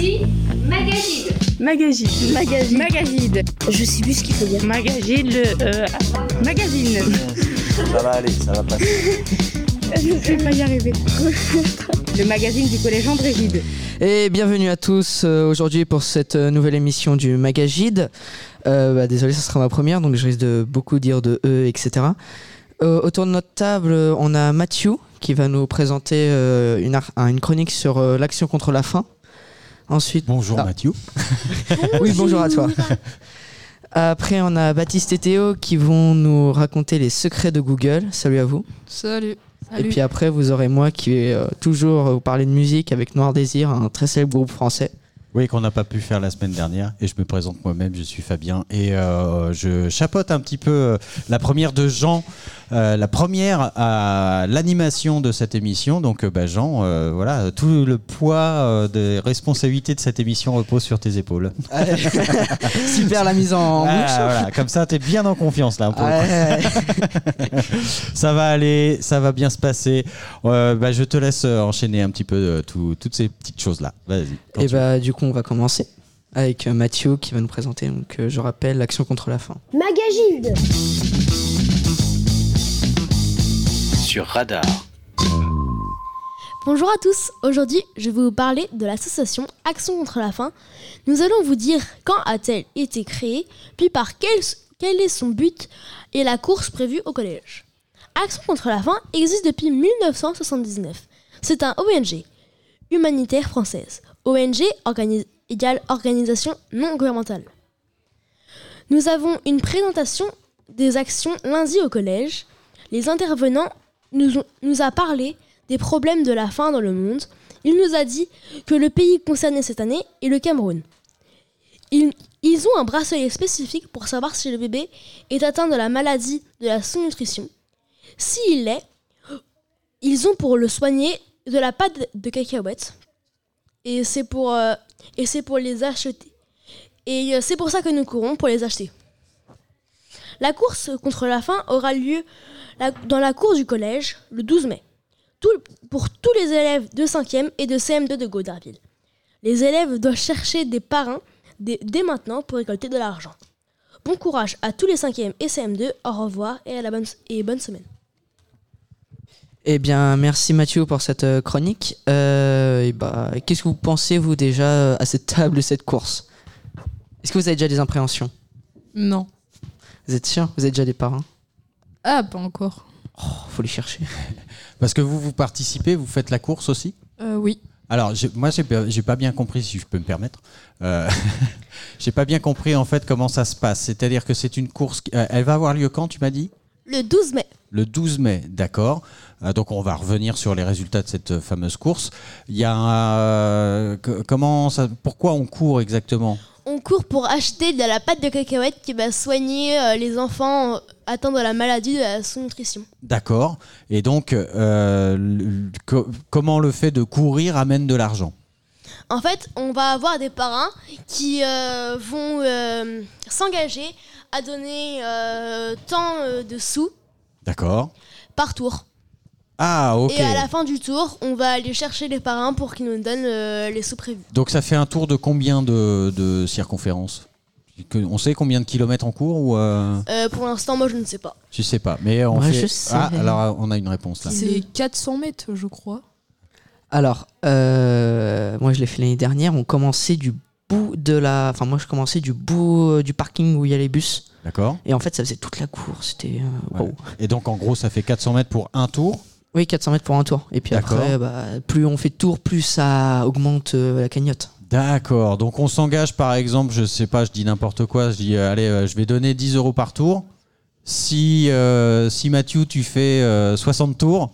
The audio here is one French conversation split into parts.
dit Magagide. Magagide. Magazine. Magazine. Je sais plus ce qu'il faut dire. Magazine. Magazine. Ça va aller, ça va passer. Je ne vais pas y arriver. Le magazine du collège André Gide. Et bienvenue à tous aujourd'hui pour cette nouvelle émission du Magagide. Désolé, ça sera ma première, donc je risque de beaucoup dire de etc. Autour de notre table, on a Mathieu qui va nous présenter une chronique sur l'action contre la faim. Ensuite, Bonjour Mathieu. Oui, bonjour à toi. Après, on a Baptiste et Théo qui vont nous raconter les secrets de Google. Salut à vous. Salut. Et puis après, vous aurez moi qui vais toujours vous parler de musique avec Noir Désir, un très célèbre groupe français. Oui, qu'on n'a pas pu faire la semaine dernière. Et je me présente moi-même, je suis Fabien. Et je chapeaute un petit peu la première de Jean, la première à l'animation de cette émission. Donc Jean, voilà, tout le poids des responsabilités de cette émission repose sur tes épaules. Super la mise en bouche. Voilà, comme ça, t'es bien en confiance là. Ça va aller, ça va bien se passer. Je te laisse enchaîner un petit peu toutes ces petites choses-là. Vas-y. Et du coup, on va commencer avec Mathieu qui va nous présenter, donc, je rappelle, l'action contre la faim. Magagide. Sur Radar. Bonjour à tous, aujourd'hui je vais vous parler de l'association Action contre la faim. Nous allons vous dire quand a-t-elle été créée, puis par quel est son but et la course prévue au collège. Action contre la faim existe depuis 1979. C'est un ONG, humanitaire française. ONG égale organisation non gouvernementale. Nous avons une présentation des actions lundi au collège. Les intervenants nous a parlé des problèmes de la faim dans le monde. Il nous a dit que le pays concerné cette année est le Cameroun. Ils ont un bracelet spécifique pour savoir si le bébé est atteint de la maladie de la sous-nutrition. S'il l'est, ils ont pour le soigner de la pâte de cacahuètes. Et c'est pour les acheter. Et c'est pour ça que nous courons, pour les acheter. La course contre la faim aura lieu dans la cour du collège le 12 mai. Pour tous les élèves de 5e et de CM2 de Godarville. Les élèves doivent chercher des parrains dès maintenant pour récolter de l'argent. Bon courage à tous les 5e et CM2. Au revoir et bonne semaine. Eh bien, merci Mathieu pour cette chronique. Qu'est-ce que vous pensez, vous, déjà, à cette table de cette course ? Est-ce que vous avez déjà des appréhensions ? Non. Vous êtes sûr ? Vous avez déjà des parrains ? Ah, pas encore. Faut les chercher. Parce que vous participez, vous faites la course aussi ? Oui. Alors, moi, j'ai pas bien compris, si je peux me permettre. J'ai pas bien compris, en fait, comment ça se passe. C'est-à-dire que c'est une course... elle va avoir lieu quand, tu m'as dit ? Le 12 mai. Le 12 mai, d'accord. Donc, on va revenir sur les résultats de cette fameuse course. Il y a... pourquoi on court exactement ? On court pour acheter de la pâte de cacahuètes qui va soigner les enfants atteints de la maladie de la sous-nutrition. D'accord. Et donc, comment le fait de courir amène de l'argent ? En fait, on va avoir des parrains qui vont s'engager à donner tant de sous. D'accord. Par tour. Ah, ok. Et à la fin du tour, on va aller chercher les parrains pour qu'ils nous donnent les sous prévus. Donc ça fait un tour de combien de circonférence ? On sait combien de kilomètres on court ou Pour l'instant, moi je ne sais pas. Je sais pas, mais je sais. Ah, alors on a une réponse là. C'est 400 mètres, je crois. Alors, moi je l'ai fait l'année dernière. On commençait du bout moi je commençais du bout du parking où il y a les bus. D'accord. Et en fait, ça faisait toute la course. C'était wow. Et donc en gros, ça fait 400 mètres pour un tour ? Oui, 400 mètres pour un tour. Et puis après, plus on fait de tours, plus ça augmente la cagnotte. D'accord. Donc on s'engage par exemple, je sais pas, je dis n'importe quoi, je dis allez, je vais donner 10 € par tour. Si Mathieu, tu fais 60 tours,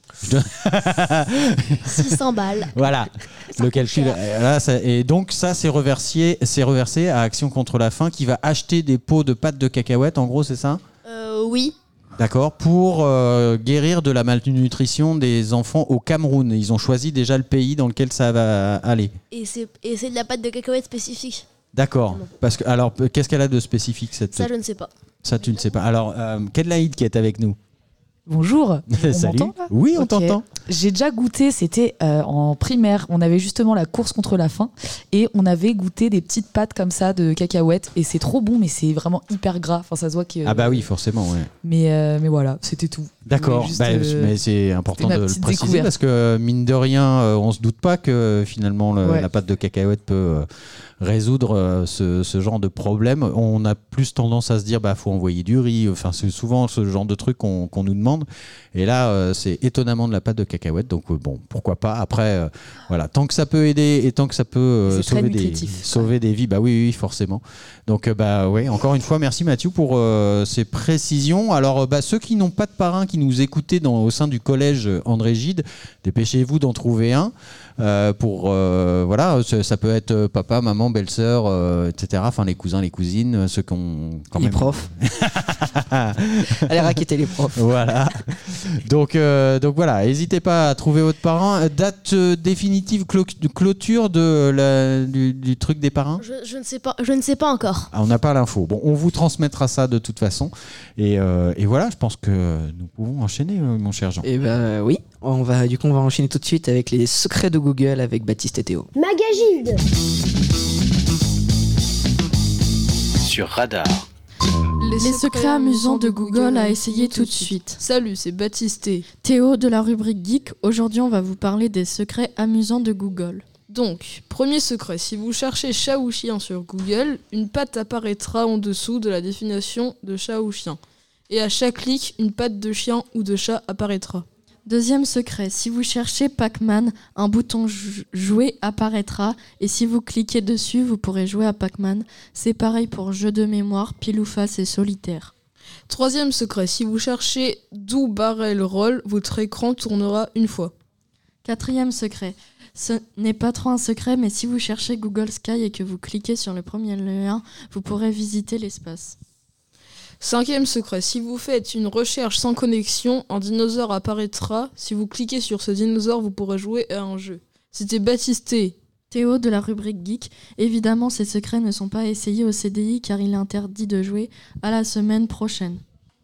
600 balles. Voilà, le calcul. Là, et donc ça, c'est reversé à Action contre la faim qui va acheter des pots de pâte de cacahuètes, en gros, c'est ça ? Oui. D'accord, pour guérir de la malnutrition des enfants au Cameroun. Ils ont choisi déjà le pays dans lequel ça va aller. Et c'est de la pâte de cacahuètes spécifique. D'accord. Parce que, alors, qu'est-ce qu'elle a de spécifique cette... Ça, je ne sais pas. Ça, tu ne sais pas. Alors, Kedlaïd qui est avec nous. Bonjour. On Salut. m'entend, là Oui, on Ok. t'entend. J'ai déjà goûté, c'était en primaire. On avait justement la course contre la faim et on avait goûté des petites pâtes comme ça de cacahuètes et c'est trop bon, mais c'est vraiment hyper gras. Enfin, ça se voit que. Ah bah oui, forcément, ouais. Mais voilà, c'était tout. D'accord, Mais juste, mais c'est important c'était de ma le petite préciser découverte. parce que mine de rien, on se doute pas que finalement Ouais. la pâte de cacahuète peut résoudre ce genre de problème. On a plus tendance à se dire faut envoyer du riz. Enfin, c'est souvent ce genre de truc qu'on nous demande. Et là, c'est étonnamment de la pâte de cacahuète. Donc bon, pourquoi pas. Après, voilà, tant que ça peut aider et tant que ça peut C'est très sauver nutritif. sauver des vies, oui, forcément. Donc ouais, encore une fois, merci Mathieu pour ces précisions. Alors ceux qui n'ont pas de parrain, qui nous écoutaient au sein du collège André Gide, dépêchez-vous d'en trouver un. Pour voilà, ça peut être papa, maman, belle-sœur, etc. Enfin les cousins, les cousines, ceux qui ont quand Les même profs. Allez raqueter les profs. voilà. Donc voilà, n'hésitez pas à trouver votre parrain. Date définitive de clôture du truc des parrains. Je ne sais pas encore. Ah, on n'a pas l'info. Bon, on vous transmettra ça de toute façon. Et voilà, je pense que nous pouvons enchaîner, mon cher Jean. Et oui, on va enchaîner tout de suite avec les secrets de Google avec Baptiste et Théo. Magagide. Sur Radar. Les secrets amusants de Google à essayer tout de suite. Salut, c'est Baptiste et Théo de la rubrique Geek. Aujourd'hui, on va vous parler des secrets amusants de Google. Donc, premier secret, si vous cherchez chat ou chien sur Google, une patte apparaîtra en dessous de la définition de chat ou chien. Et à chaque clic, une patte de chien ou de chat apparaîtra. Deuxième secret, si vous cherchez Pac-Man, un bouton jouer apparaîtra et si vous cliquez dessus, vous pourrez jouer à Pac-Man. C'est pareil pour jeux de mémoire, pile ou face et solitaire. Troisième secret, si vous cherchez Do Barrel Roll, votre écran tournera une fois. Quatrième secret, ce n'est pas trop un secret, mais si vous cherchez Google Sky et que vous cliquez sur le premier lien, vous pourrez visiter l'espace. Cinquième secret, si vous faites une recherche sans connexion, un dinosaure apparaîtra. Si vous cliquez sur ce dinosaure, vous pourrez jouer à un jeu. C'était Baptiste et Théo de la rubrique Geek. Évidemment, ces secrets ne sont pas essayés au CDI car il est interdit de jouer. À la semaine prochaine.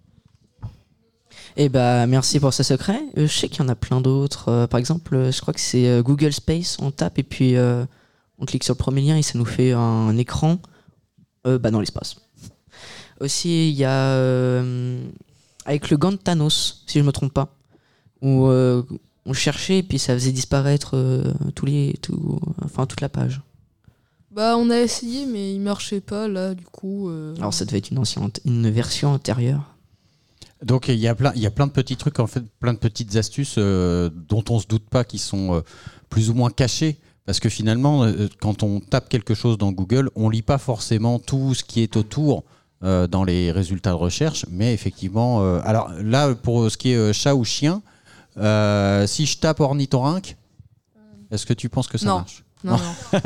Et merci pour ce secret. Je sais qu'il y en a plein d'autres. Par exemple, je crois que c'est Google Space. On tape et puis on clique sur le premier lien et ça nous fait un écran dans l'espace. Aussi, il y a avec le gant de Thanos, si je me trompe pas, où on cherchait et puis ça faisait disparaître toute la page. On a essayé mais il marchait pas là du coup. Alors ça devait être une version antérieure. Donc il y a plein de petits trucs, en fait, plein de petites astuces dont on se doute pas, qui sont plus ou moins cachées. Parce que finalement, quand on tape quelque chose dans Google, on lit pas forcément tout ce qui est autour dans les résultats de recherche. Mais effectivement, alors là, pour ce qui est chat ou chien, si je tape ornithorynque, est-ce que tu penses que ça marche ? Non.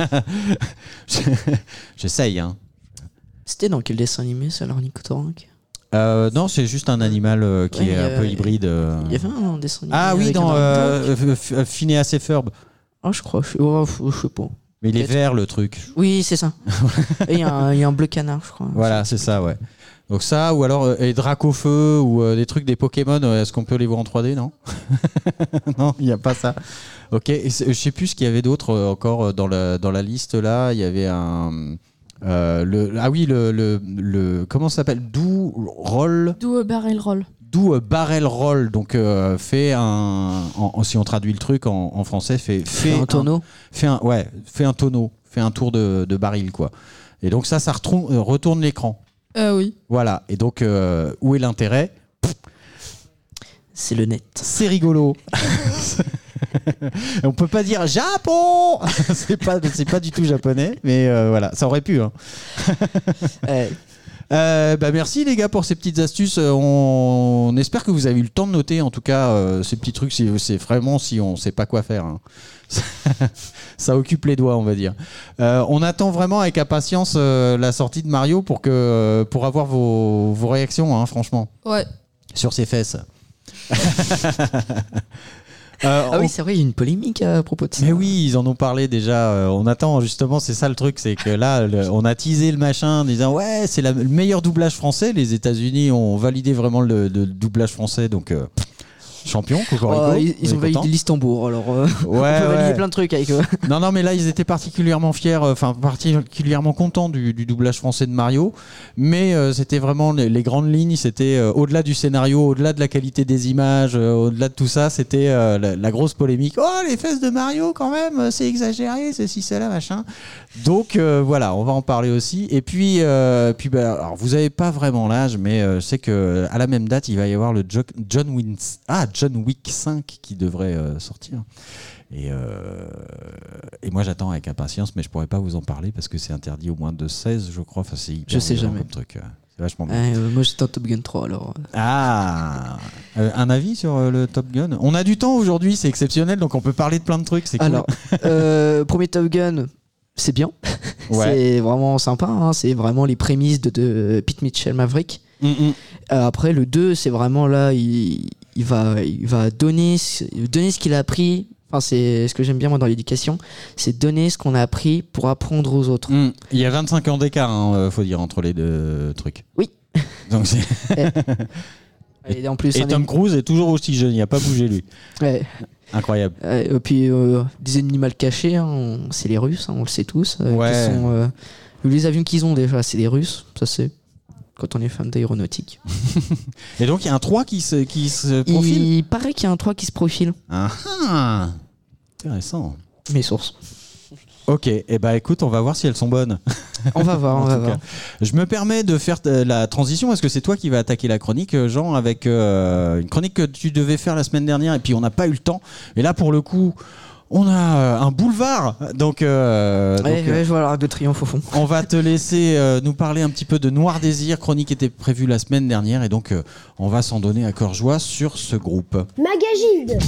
J'essaye, hein. C'était dans quel dessin animé ça, l'ornithorynque ? Non, c'est juste un animal qui est un peu hybride. Il y avait un dessin animé. Ah oui, avec dans un Phineas et Ferb. Ah, je crois. Je sais pas. Mais il est Peut-être. vert, le truc. Oui, c'est ça. Et il y a un bleu canard, je crois. Voilà, c'est ça, ouais. Donc ça, ou alors les Dracofeu, ou des trucs des Pokémon, est-ce qu'on peut les voir en 3D, non? Non, il n'y a pas ça. Ok, et je sais plus ce qu'il y avait d'autre encore dans la liste, là. Il y avait un... comment ça s'appelle? Do Barrel Roll. Do Barrel Roll, donc fait si on traduit le truc en français, fait un tonneau. Fait un tonneau, fait un tour de baril, quoi. Et donc ça retourne l'écran. Ah oui. Voilà. Et donc où est l'intérêt? C'est le net. C'est rigolo. On peut pas dire Japon. c'est pas du tout japonais, mais voilà, ça aurait pu. Hein. Merci les gars pour ces petites astuces. On espère que vous avez eu le temps de noter, en tout cas, ces petits trucs. C'est vraiment si on sait pas quoi faire. Hein. Ça occupe les doigts, on va dire. On attend vraiment avec impatience la sortie de Mario pour avoir vos réactions, hein, franchement. Ouais. Sur ses fesses. Ah oui, c'est vrai, il y a une polémique à propos de ça. Mais oui, ils en ont parlé déjà. On attend justement, c'est ça le truc, c'est que là, on a teasé le machin en disant ouais, c'est le meilleur doublage français. Les États-Unis ont validé vraiment le doublage français, donc champion. Ils ont validé l'Istanbul, alors on peut valider plein de trucs avec eux. Non, mais là, ils étaient particulièrement fiers, particulièrement contents du doublage français de Mario. Mais c'était vraiment les grandes lignes, c'était au-delà du scénario, au-delà de la qualité des images, au-delà de tout ça, c'était la grosse polémique. Oh, les fesses de Mario, quand même, c'est exagéré, ceci, cela, machin. Donc voilà, on va en parler aussi. Et puis alors, vous n'avez pas vraiment l'âge, mais je sais qu'à la même date, il va y avoir le John Wick 5 qui devrait sortir. Et moi j'attends avec impatience, mais je pourrais pas vous en parler parce que c'est interdit au moins de 16, je crois. Enfin, c'est hyper je sais jamais. Comme truc. C'est vachement bien. Moi j'étais en Top Gun 3 alors. Un avis sur le Top Gun? On a du temps aujourd'hui, c'est exceptionnel, donc on peut parler de plein de trucs. C'est cool. Alors, premier Top Gun, c'est bien. Ouais. C'est vraiment sympa. Hein. C'est vraiment les prémices de Pete Mitchell Maverick. Après le 2, c'est vraiment là, il va donner ce qu'il a appris. Enfin, c'est ce que j'aime bien moi dans l'éducation, c'est donner ce qu'on a appris pour apprendre aux autres. Il y a 25 ans d'écart, faut dire, entre les deux trucs. Oui. Donc c'est... Et en plus, Tom Cruise est toujours aussi jeune, il n'a pas bougé lui. Ouais. Incroyable. Et puis des ennemis mal cachés, hein, c'est les Russes, hein, on le sait tous. Les avions qu'ils ont déjà, c'est des Russes, ça c'est quand on est fan d'aéronautique. Et donc il y a un 3 qui se profile. Il paraît qu'il y a un 3 qui se profile. Intéressant. Mes sources. Ok, et écoute, on va voir si elles sont bonnes. On va voir. Je me permets de faire la transition parce que c'est toi qui vas attaquer la chronique, Jean, avec une chronique que tu devais faire la semaine dernière et puis on n'a pas eu le temps. Et là, pour le coup, on a un boulevard. Donc, je vois l'Arc de Triomphe au fond. On va te laisser nous parler un petit peu de Noir Désir. Chronique était prévue la semaine dernière et donc on va s'en donner à cœur joie sur ce groupe. Magagide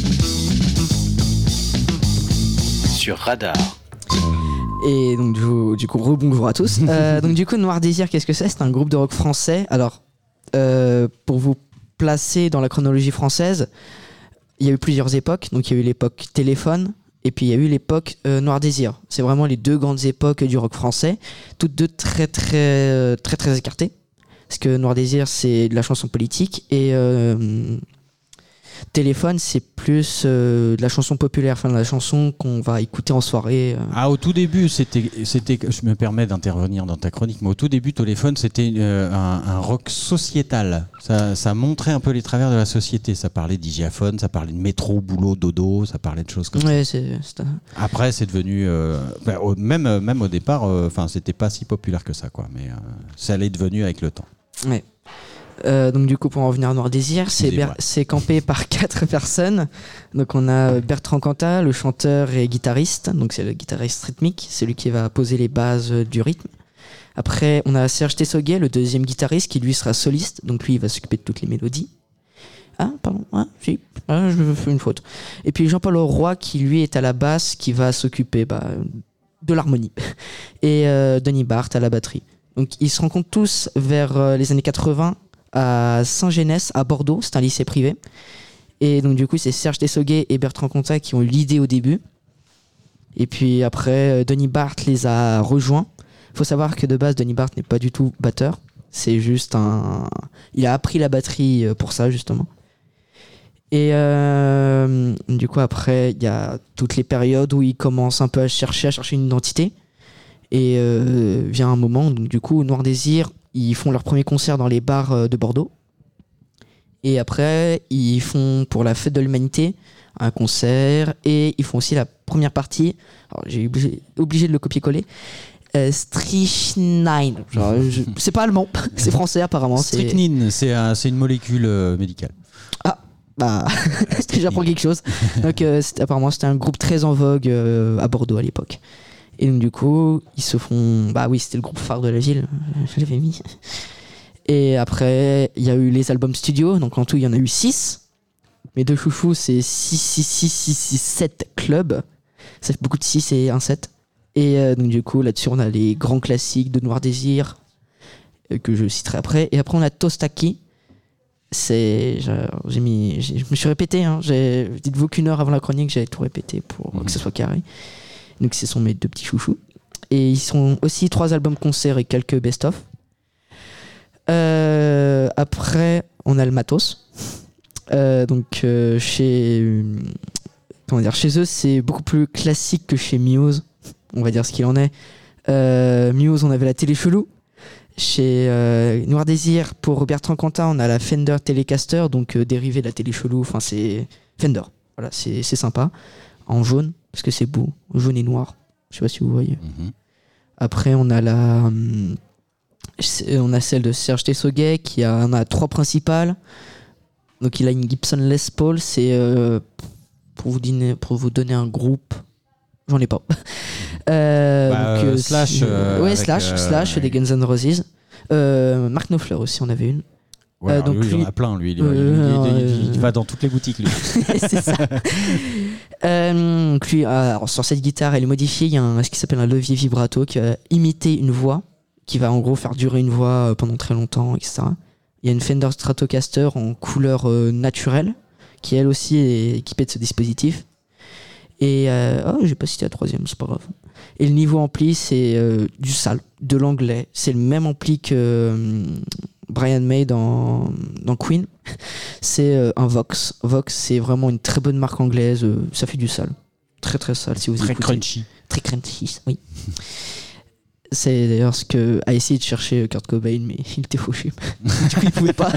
sur Radar. Et donc du coup rebonjour à tous. Donc du coup Noir Désir, qu'est-ce que c'est? C'est un groupe de rock français. Alors pour vous placer dans la chronologie française, il y a eu plusieurs époques. Donc il y a eu l'époque Téléphone et puis il y a eu l'époque Noir Désir. C'est vraiment les deux grandes époques du rock français, toutes deux très écartées. Parce que Noir Désir c'est de la chanson politique et Téléphone, c'est plus de la chanson populaire, enfin de la chanson qu'on va écouter en soirée. Au tout début, c'était, je me permets d'intervenir dans ta chronique, mais au tout début, Téléphone, c'était un rock sociétal. Ça montrait un peu les travers de la société. Ça parlait d'hygiaphone, ça parlait de métro, boulot, dodo, ça parlait de choses comme ça. Après, c'est devenu, même au départ, c'était pas si populaire que ça, quoi. Mais ça l'est devenu avec le temps. Ouais. Donc du coup pour en revenir à Noir Désir, c'est campé par 4 personnes. Donc on a Bertrand Cantat, le chanteur et guitariste, donc c'est le guitariste rythmique, c'est lui qui va poser les bases du rythme. Après on a Serge Tessoguet, le deuxième guitariste qui lui sera soliste, donc lui il va s'occuper de toutes les mélodies. Je fais une faute. Et puis Jean-Paul Roy qui lui est à la basse, qui va s'occuper de l'harmonie. Et Denis Barthes à la batterie. Donc ils se rencontrent tous vers les années 80 à Saint-Genès, à Bordeaux, c'est un lycée privé. Et donc du coup c'est Serge Tessoguet et Bertrand Cantat qui ont eu l'idée au début. Et puis après Denis Barthes les a rejoints. Faut savoir que de base Denis Barthes n'est pas du tout batteur. C'est juste il a appris la batterie pour ça justement. Et du coup après il y a toutes les périodes où il commence un peu à chercher une identité. Et vient un moment, donc du coup Noir Désir, ils font leur premier concert dans les bars de Bordeaux. Et après, ils font pour la fête de l'humanité un concert. Et ils font aussi la première partie. Alors, j'ai obligé de le copier-coller. Strychnine. C'est pas allemand, c'est français apparemment. Strychnine, c'est une molécule médicale. J'apprends quelque chose. Donc apparemment, c'était un groupe très en vogue à Bordeaux à l'époque. Et donc du coup, ils se font... c'était le groupe phare de la ville, je l'avais mis. Et après, il y a eu les albums studio, donc en tout, il y en a eu 6. Mes deux chouchous, c'est 7 clubs. Ça fait beaucoup de 6 et un 7. Et donc du coup, là-dessus, on a les grands classiques de Noir Désir, que je citerai après. Et après, on a Tostaki, je me suis répété. Dites-vous qu'une heure avant la chronique, j'avais tout répété pour que ce soit carré. Donc, ce sont mes 2 petits chouchous. Et ils sont aussi 3 albums concerts et quelques best-of. Après, on a le matos. Chez eux, c'est beaucoup plus classique que chez Muse. On va dire ce qu'il en est. Muse, on avait la télé chelou. Chez Noir Désir, pour Bertrand Cantat, on a la Fender Telecaster, donc dérivé de la télé chelou. Enfin, c'est Fender. Voilà, c'est sympa. En jaune, parce que c'est beau. Jaune et noir. Je sais pas si vous voyez. Après, on a celle de Serge Tessoguet, qui en a 3 principales. Donc, il a une Gibson Les Paul. C'est pour vous donner un groupe. J'en ai pas. Slash. Slash des Guns N' Roses. Mark Knopfler aussi, on avait une. Ouais, donc lui, il en a plein, lui. Il va dans toutes les boutiques, lui. C'est ça. Lui, sur cette guitare, elle est modifiée. Il y a ce qui s'appelle un levier vibrato qui va imiter une voix, qui va en gros faire durer une voix pendant très longtemps, etc. Il y a une Fender Stratocaster en couleur naturelle, qui elle aussi est équipée de ce dispositif. Et j'ai pas cité la 3e, c'est pas grave. Et le niveau ampli, c'est du SAL, de l'anglais. C'est le même ampli que Brian May dans Queen. C'est un Vox. Vox, c'est vraiment une très bonne marque anglaise. Ça fait du SAL. Très très SAL, si vous très écoutez. Crunchy. Très crunchy, oui. C'est d'ailleurs ce que a essayé de chercher Kurt Cobain, mais il était fauché. Du coup, il pouvait pas.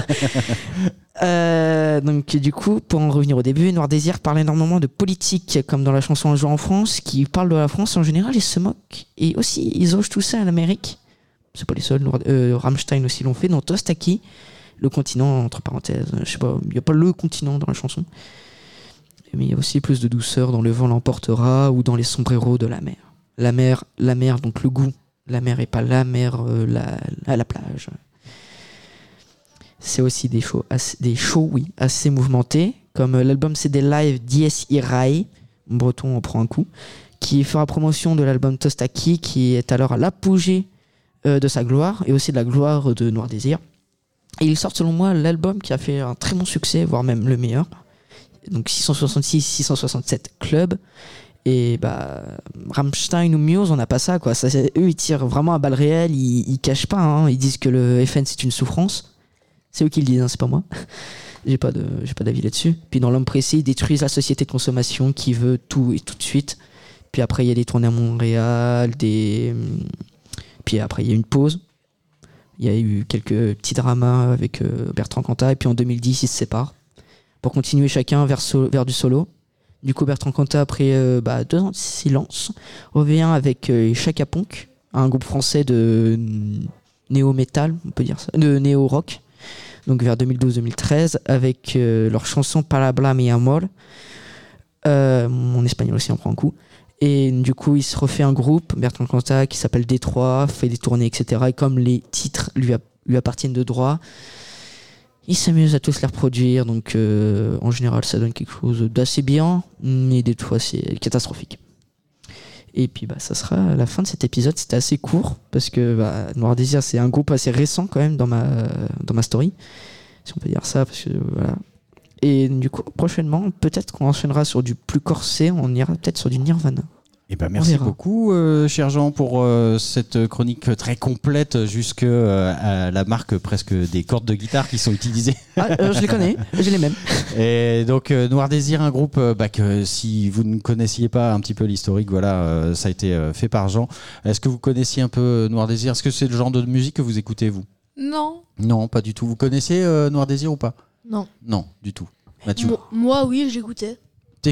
Donc, du coup, pour en revenir au début, Noir Désir parle énormément de politique, comme dans la chanson Un jour en France, qui parle de la France en général et se moque. Et aussi, ils osent tout ça en Amérique. C'est pas les seuls. Rammstein aussi l'ont fait. Dans Tostaki, le continent, entre parenthèses, je sais pas, il n'y a pas le continent dans la chanson. Mais il y a aussi plus de douceur dans Le vent l'emportera ou dans Les sombreros de la mer. La mer, donc le goût. La mer et pas la mer à la plage. C'est aussi des shows assez mouvementés, comme l'album CD Live Dies Irae, en breton on prend un coup, qui fera promotion de l'album Tostaki, qui est alors à l'apogée de sa gloire, et aussi de la gloire de Noir Désir. Et ils sortent selon moi l'album qui a fait un très bon succès, voire même le meilleur. Donc 666-667 Club. Et Rammstein ou Muse, on n'a pas ça, quoi. Eux, ils tirent vraiment à balles réelles, ils cachent pas, hein. Ils disent que le FN c'est une souffrance. C'est eux qui le disent, hein, c'est pas moi. J'ai pas d'avis là-dessus. Puis dans L'Homme pressé, ils détruisent la société de consommation qui veut tout et tout de suite. Puis après, il y a des tournées à Montréal, puis après, il y a une pause. Il y a eu quelques petits dramas avec Bertrand Cantat, et puis en 2010, ils se séparent pour continuer chacun vers du solo. Du coup, Bertrand Cantat, après 2 ans de silence, revient avec Chaka Ponk, un groupe français de néo-metal, on peut dire ça, de néo-rock, donc vers 2012-2013, avec leur chanson Palabra mi amor. Mon espagnol aussi en prend un coup. Et du coup, il se refait un groupe, Bertrand Cantat, qui s'appelle Détroit, fait des tournées, etc. Et comme les titres lui appartiennent de droit, il s'amuse à tous les reproduire, donc en général ça donne quelque chose d'assez bien, mais des fois c'est catastrophique. Et puis ça sera la fin de cet épisode. C'était assez court parce que Noir Désir c'est un groupe assez récent quand même dans ma story, si on peut dire ça, parce que voilà. Et du coup prochainement peut-être qu'on enchaînera sur du plus corsé, on ira peut-être sur du Nirvana. Merci beaucoup, cher Jean, pour cette chronique très complète jusqu'à la marque presque des cordes de guitare qui sont utilisées. Je les connais, j'ai les mêmes. Et donc, Noir Désir, un groupe que si vous ne connaissiez pas un petit peu l'historique, voilà, ça a été fait par Jean. Est-ce que vous connaissiez un peu Noir Désir ? Est-ce que c'est le genre de musique que vous écoutez, vous ? Non. Non, pas du tout. Vous connaissez Noir Désir ou pas ? Non. Non, du tout. Mathieu ? Moi, oui, j'écoutais. T'écoutais ?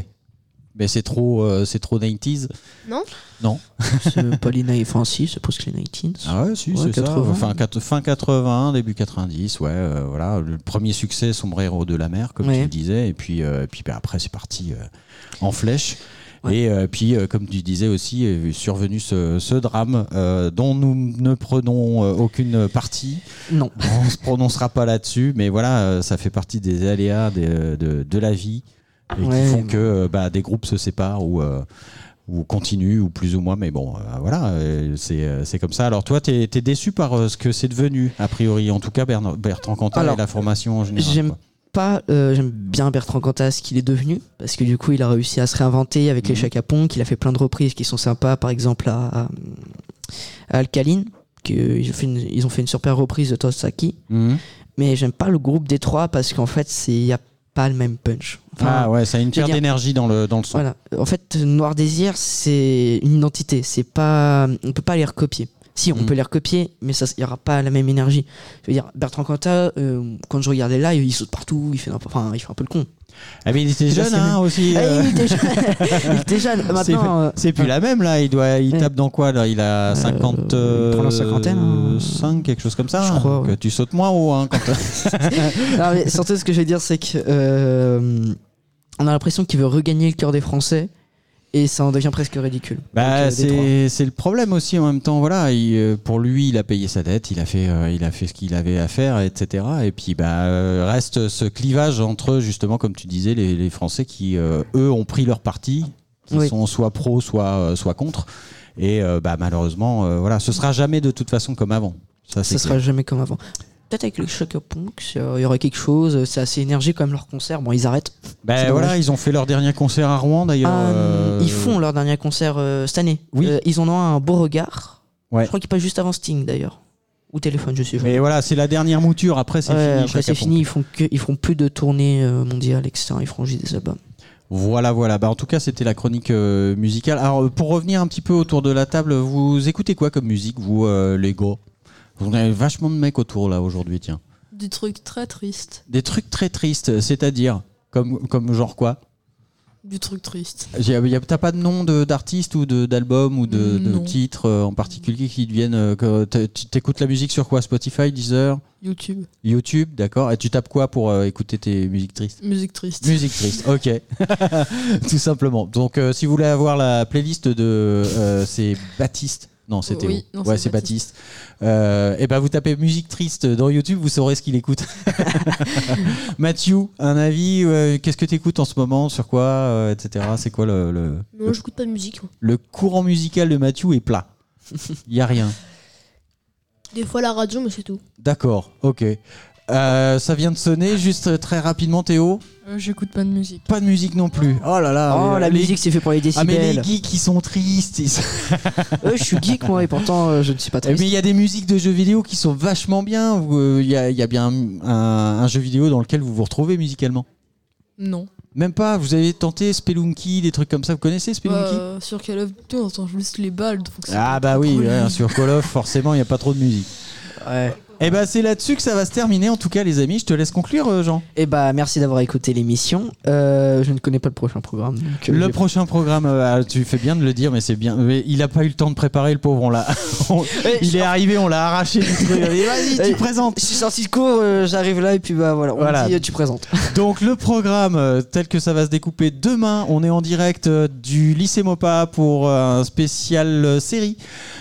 Mais c'est trop 90s. Non. C'est pas les 90s, c'est presque les 90s. Ah ouais, si, c'est 80. Ça. Fin 80, début 90, ouais. Voilà. Le premier succès, Sombrero de la mer, comme tu le disais. Et puis après, c'est parti en flèche. Ouais. Et puis, comme tu disais aussi, est survenu ce drame dont nous ne prenons aucune partie. Non. On ne se prononcera pas là-dessus. Mais voilà, ça fait partie des aléas de la vie. Et qui font que des groupes se séparent ou ou continue, ou plus ou moins, mais bon, voilà, c'est comme ça. Alors toi, t'es déçu par ce que c'est devenu, a priori, en tout cas Bertrand Cantat et la formation en général. J'aime bien Bertrand Cantat, ce qu'il est devenu, parce que du coup il a réussi à se réinventer avec les Chaka Ponk, il a fait plein de reprises qui sont sympas, par exemple à Alkaline, ils ont fait une super reprise de Tosaki, mais j'aime pas le groupe des trois parce qu'en fait il n'y a pas le même punch. Enfin, ça a une pierre d'énergie dans le son. Voilà. En fait, Noir Désir, c'est une identité, on peut pas les recopier. Si, on peut les recopier, mais il n'y aura pas la même énergie. Je veux dire, Bertrand Cantat, quand je regardais là, il saute partout, il fait un peu le con. Ah mais il était jeune aussi. Il était jeune. Maintenant, c'est plus la même là. Il tape dans quoi là? Il a 50. Pendant la cinquantaine. 5, quelque chose comme ça. Je crois. Que tu sautes moins haut. Hein, quand non, mais surtout, ce que je veux dire, c'est que on a l'impression qu'il veut regagner le cœur des Français. Et ça en devient presque ridicule. C'est le problème aussi en même temps. Voilà, pour lui, il a payé sa dette, il a fait ce qu'il avait à faire, etc. Et puis reste ce clivage entre, justement, comme tu disais, les Français qui, eux, ont pris leur parti, qui sont soit pro, soit contre. Et malheureusement, voilà, ce sera jamais de toute façon comme avant. Ça sera jamais comme avant. Peut-être avec le Chaka Ponk, il y aurait quelque chose. C'est assez énergique quand même leur concert. Bon, ils arrêtent. Voilà, ils ont fait leur dernier concert à Rouen d'ailleurs. Ils font leur dernier concert cette année. Oui. Ils en ont un beau regard. Ouais. Je crois qu'il passe juste avant Sting d'ailleurs. Ou Téléphone, je sais. Mais voilà, c'est la dernière mouture. Après, c'est fini. Après, c'est fini. Ils feront plus de tournées mondiales, etc. Ils feront juste des albums. Voilà. En tout cas, c'était la chronique musicale. Alors, pour revenir un petit peu autour de la table, vous écoutez quoi comme musique, vous, les gars? On a vachement de mecs autour là aujourd'hui, tiens. Des trucs très tristes. Des trucs très tristes, c'est-à-dire comme genre quoi? Du truc triste. T'as pas de nom d'artiste ou d'album ou de titre en particulier qui deviennent. Tu t'écoutes la musique sur quoi? Spotify, Deezer? YouTube, d'accord. Et tu tapes quoi pour écouter tes musiques tristes? Musique triste, ok. Tout simplement. Donc si vous voulez avoir la playlist c'est Baptiste. Non, c'est Théo. C'est Baptiste. Vous tapez musique triste dans YouTube, vous saurez ce qu'il écoute. Mathieu, un avis, qu'est-ce que tu écoutes en ce moment, sur quoi, etc. C'est quoi le Non, j'écoute pas de musique. Le courant musical de Mathieu est plat. Il y a rien. Des fois la radio, mais c'est tout. D'accord, ok. Ça vient de sonner, juste très rapidement, Théo. J'écoute pas de musique. Pas de musique non plus. Oh là là. La musique, c'est fait pour les décibels. Ah mais les geeks, ils sont tristes. Je suis geek moi et pourtant je ne suis pas triste. Mais il y a des musiques de jeux vidéo qui sont vachement bien. Il y a bien un jeu vidéo dans lequel vous vous retrouvez musicalement? Non. Même pas. Vous avez tenté Spelunky, des trucs comme ça. Vous connaissez Spelunky? Sur Call of Duty, on entend juste les balles. Sur Call of, forcément, il n'y a pas trop de musique. Ouais. C'est là-dessus que ça va se terminer, en tout cas, les amis. Je te laisse conclure, Jean. Merci d'avoir écouté l'émission. Je ne connais pas le prochain programme. Le prochain programme, tu fais bien de le dire, mais c'est bien. Mais il n'a pas eu le temps de préparer, le pauvre. Il est arrivé, on l'a arraché du truc. Vas-y, tu présentes. Je suis sorti de cours, j'arrive là et puis on dit tu présentes. Donc le programme tel que ça va se découper demain, on est en direct du lycée Mopa pour un spécial série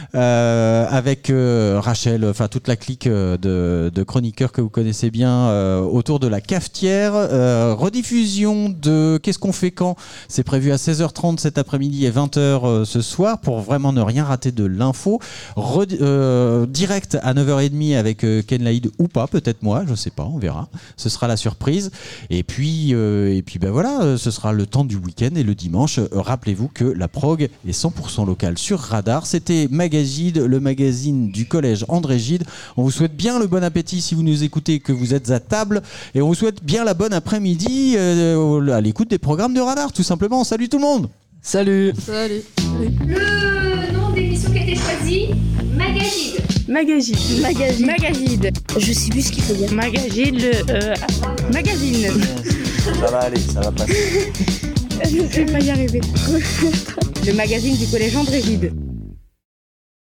avec Rachel, enfin toute la clique de chroniqueurs que vous connaissez bien autour de la cafetière. Rediffusion de Qu'est-ce qu'on fait quand? C'est prévu à 16h30 cet après-midi et 20h ce soir pour vraiment ne rien rater de l'info. Direct à 9h30 avec Ken Laïd ou pas, peut-être moi, je sais pas, on verra. Ce sera la surprise. Et puis voilà, ce sera le temps du week-end et le dimanche. Rappelez-vous que la prog est 100% locale sur Radar. C'était Magagide, le magazine du collège André Gide. On vous souhaite bien le bon appétit si vous nous écoutez, que vous êtes à table, et on vous souhaite bien la bonne après-midi à l'écoute des programmes de Radar, tout simplement. Salut tout le monde. Salut. Le nom d'émission qui a été choisi, Magagide. Je sais plus ce qu'il faut dire. Magagide, magazine. Ça va aller, ça va passer. Je vais pas y arriver. Le magazine du collège André Gide.